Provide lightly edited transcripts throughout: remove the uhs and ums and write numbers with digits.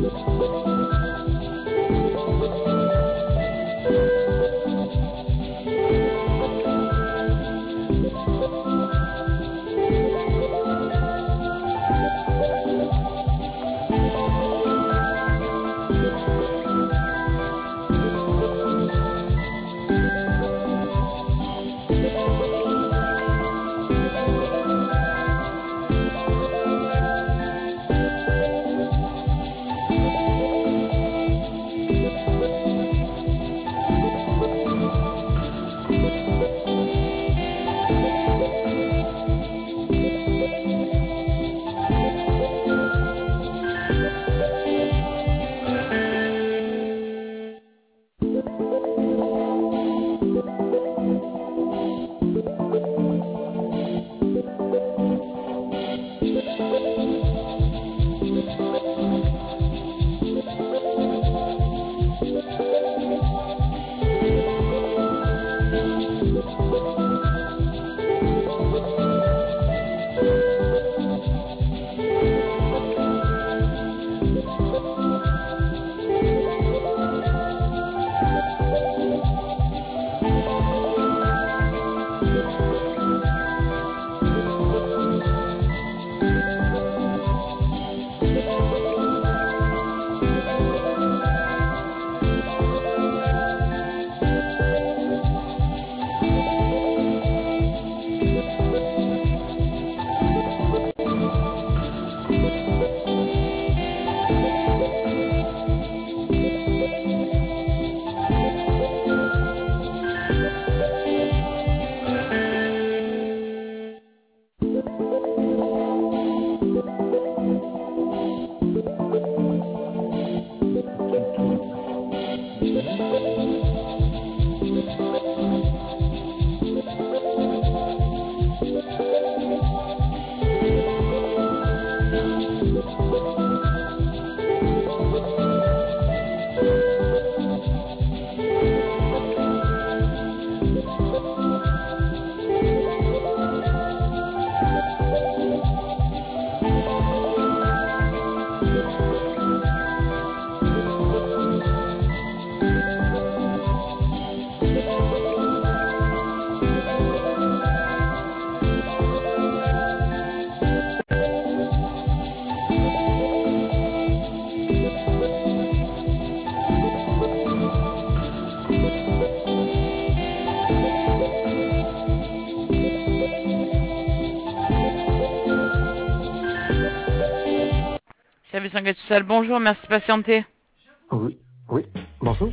Service engagé social, bonjour, merci de patienter. Oui, oui, bonjour.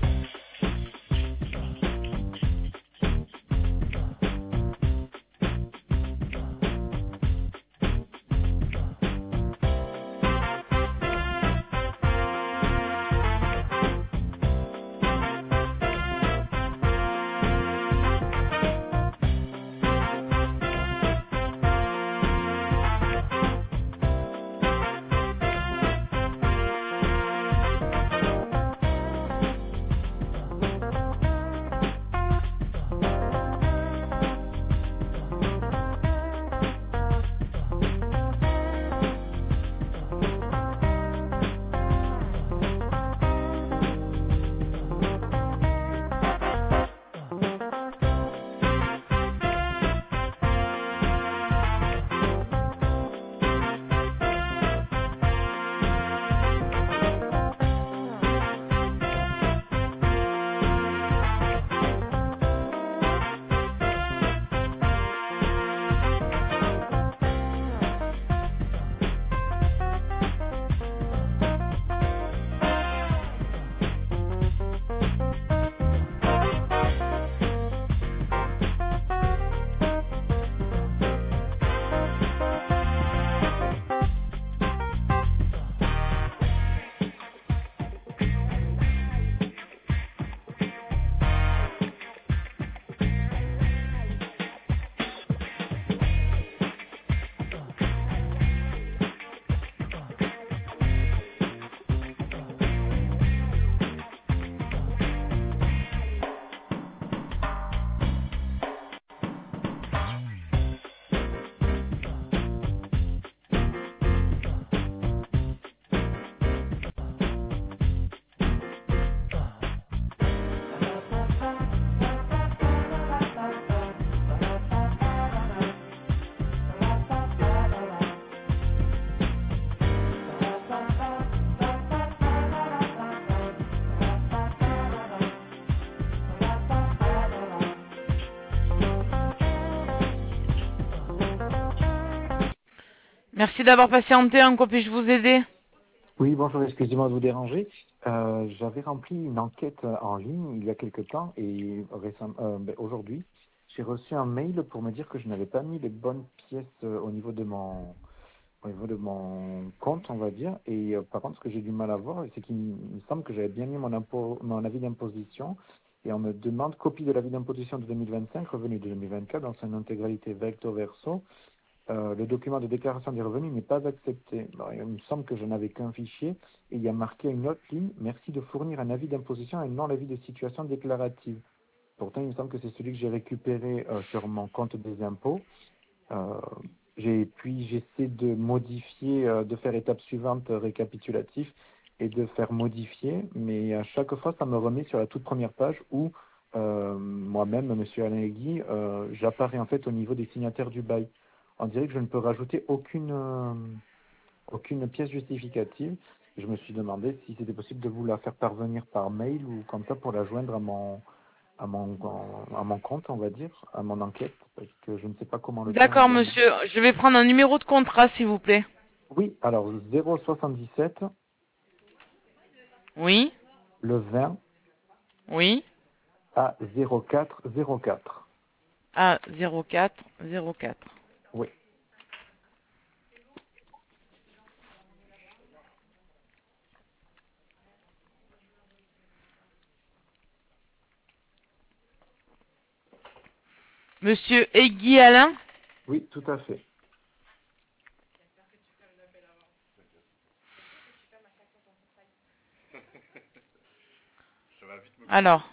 Merci d'avoir patienté. En quoi puis-je vous aider? Oui, bonjour, excusez-moi de vous déranger. J'avais rempli une enquête en ligne il y a quelque temps et aujourd'hui, j'ai reçu un mail pour me dire que je n'avais pas mis les bonnes pièces au niveau de mon compte, on va dire. Et par contre, ce que j'ai du mal à voir, c'est qu'il me semble que j'avais bien mis mon avis d'imposition. Et on me demande copie de l'avis d'imposition de 2025, revenu de 2024 dans son intégralité recto verso. Le document de déclaration des revenus n'est pas accepté. Alors, il me semble que je n'avais qu'un fichier et il y a marqué une autre ligne. Merci de fournir un avis d'imposition et non l'avis de situation déclarative. Pourtant, il me semble que c'est celui que j'ai récupéré sur mon compte des impôts. Euh, puis j'essaie de modifier, de faire étape suivante récapitulatif et de faire modifier, mais à chaque fois, ça me remet sur la toute première page où moi-même, Monsieur Alain Guy, j'apparais en fait au niveau des signataires du bail. On dirait que je ne peux rajouter aucune pièce justificative. Je me suis demandé si c'était possible de vous la faire parvenir par mail ou comme ça pour la joindre à mon compte, on va dire, à mon enquête, parce que je ne sais pas comment le faire D'accord, également. monsieur. Je vais prendre un numéro de contrat, s'il vous plaît. Oui, alors 077, Oui, le 20 oui. à 0404. Ah, 0404. Oui, Monsieur Egui Alain? oui, tout à fait. Alors,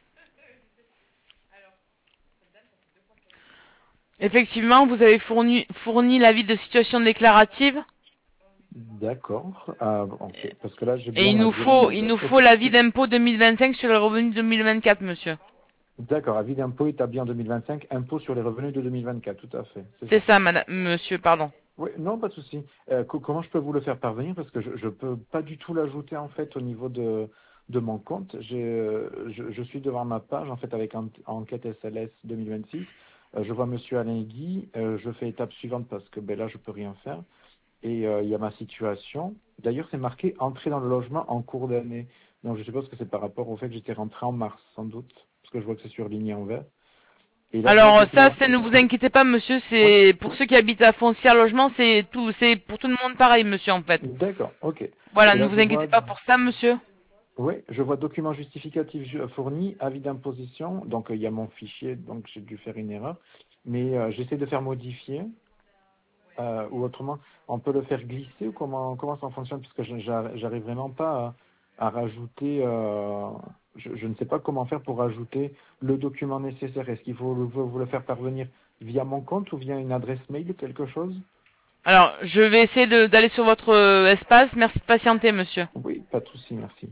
effectivement, vous avez fourni l'avis de situation déclarative D'accord. Ok. Parce que là, j'ai et bien la direction. il nous faut Ok. l'avis d'impôt 2025 sur le revenu 2024, monsieur. D'accord. Avis d'impôt établi en 2025, impôt sur les revenus de 2024. Tout à fait. C'est C'est ça. ça, madame, monsieur, pardon. Oui, non, pas de souci. Comment je peux vous le faire parvenir? Parce que je peux pas du tout l'ajouter en fait au niveau de mon compte. Je suis devant ma page en fait avec enquête SLS 2026. Je vois Monsieur Alain Guy. Je fais étape suivante parce que ben là je peux rien faire. Et il y a ma situation. D'ailleurs, c'est marqué entrer dans le logement en cours d'année. Donc je suppose que c'est par rapport au fait que j'étais rentré en mars, sans doute, parce que je vois que c'est surligné en vert. Et là, je vois que Alors j'ai fait ça, la. ne vous inquiétez pas, monsieur, Oui, c'est pour ceux qui habitent à Foncière Logement, c'est pour tout le monde pareil, monsieur, en fait. d'accord, ok. Voilà, Et ne là, vous je vois. inquiétez pas pour ça, monsieur. Oui, je vois document justificatif fourni, avis d'imposition. Donc il y a mon fichier, donc j'ai dû faire une erreur. Mais j'essaie de faire modifier. Ou autrement, on peut le faire glisser ou comment ça fonctionne puisque j'arrive vraiment pas à rajouter. Je ne sais pas comment faire pour rajouter le document nécessaire. Est-ce qu'il faut vous le faire parvenir via mon compte ou via une adresse mail ou quelque chose? Alors, je vais essayer d'aller sur votre espace. Merci de patienter, monsieur. Oui, pas de souci, merci.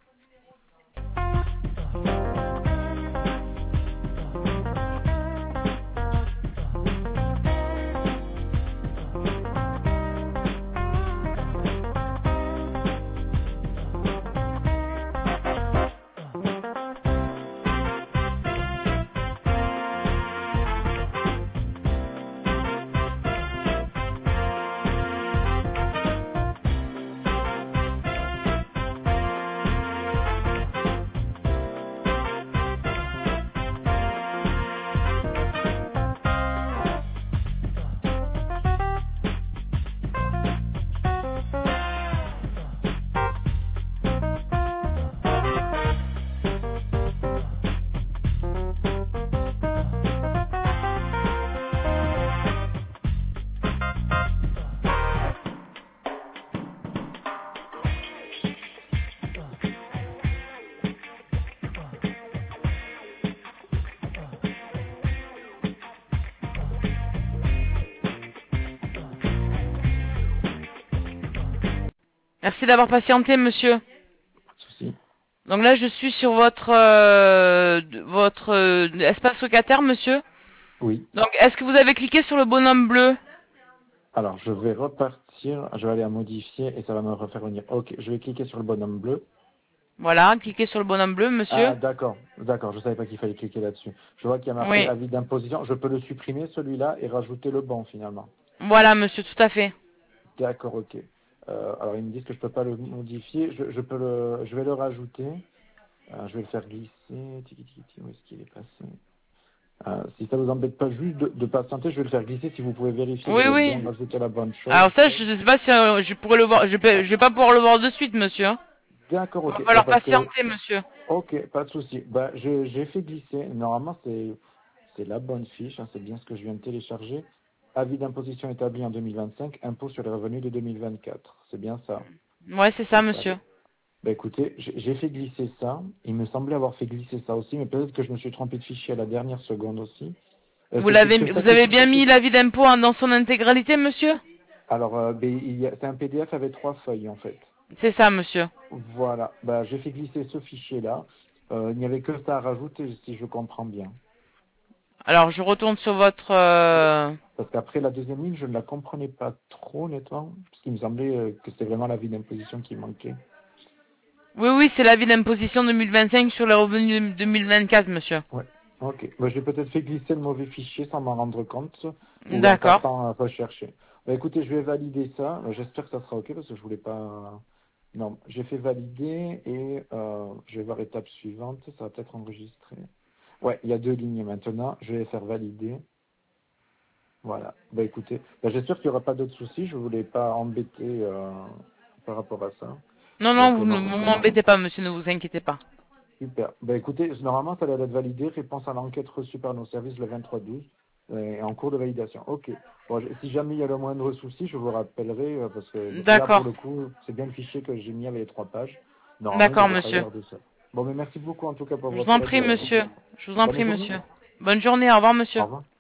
Merci d'avoir patienté, monsieur. Pas de souci. Donc là, je suis sur votre espace locataire, monsieur. Oui. Donc, est-ce que vous avez cliqué sur le bonhomme bleu? Alors, je vais repartir. Je vais aller à modifier et ça va me refaire venir. Ok, je vais cliquer sur le bonhomme bleu. Voilà, cliquez sur le bonhomme bleu, monsieur. Ah, d'accord, je savais pas qu'il fallait cliquer là-dessus. Je vois qu'il y a marqué Oui. avis d'imposition. Je peux le supprimer celui-là et rajouter le bon finalement. Voilà, monsieur, tout à fait. D'accord, ok. Alors ils me disent que je peux pas le modifier. Je vais le rajouter. Je vais le faire glisser. Tiki, tiki, tiki, où est-ce qu'il est passé? Si ça vous embête pas juste de patienter, je vais le faire glisser si vous pouvez vérifier que Oui, j'ai oui. bien rajouté la bonne chose. Alors ça, je sais pas si je pourrais le voir. Je vais pas pouvoir le voir de suite, monsieur. Hein. D'accord, Il va ok. falloir Parce que, patienter, monsieur. ok, pas de souci. J'ai fait glisser. Normalement, c'est la bonne fiche. Hein, c'est bien ce que je viens de télécharger. Avis d'imposition établi en 2025, impôt sur les revenus de 2024. C'est bien ça. Ouais, c'est ça, monsieur. Écoutez, j'ai fait glisser ça. Il me semblait avoir fait glisser ça aussi, mais peut-être que je me suis trompé de fichier à la dernière seconde aussi. C'est ça Vous qui... avez bien mis l'avis d'impôt dans son intégralité, monsieur? Alors, c'est un PDF avec 3 feuilles en fait. C'est ça, monsieur. Voilà. J'ai fait glisser ce fichier-là. Il n'y avait que ça à rajouter, si je comprends bien. Alors, je retourne sur votre... Parce qu'après la deuxième ligne, je ne la comprenais pas trop, honnêtement, parce qu'il me semblait que c'était vraiment l'avis d'imposition qui manquait. Oui, oui, c'est l'avis d'imposition 2025 sur les revenus 2024, monsieur. Ouais. Ok. J'ai peut-être fait glisser le mauvais fichier sans m'en rendre compte ou en D'accord. tapant rechercher. Écoutez, je vais valider ça. J'espère que ça sera ok parce que je voulais pas. Non, j'ai fait valider et je vais voir étape suivante. Ça va peut-être enregistrer. Ouais, il y a 2 lignes maintenant. Je vais les faire valider. Voilà. Écoutez, j'espère qu'il n'y aura pas d'autres soucis. Je voulais pas embêter par rapport à ça. Non, non, Donc vous ne non, vous m'embêtez pas, monsieur, ne vous inquiétez pas. super. Écoutez, normalement, ça doit être validé. Réponse à l'enquête reçue par nos services le 23/12 et en cours de validation. Ok. Bon, si jamais il y a le moindre souci, je vous rappellerai parce que là, pour D'accord. le coup, c'est bien le fichier que j'ai mis avec les 3 pages. Normalement, il ne D'accord, devrait pas y monsieur. avoir de ça. Mais merci beaucoup en tout cas pour Je vous votre en aide. prie, monsieur. Je vous en Bonne prie, journée. monsieur. Bonne journée, au revoir, Au monsieur. revoir.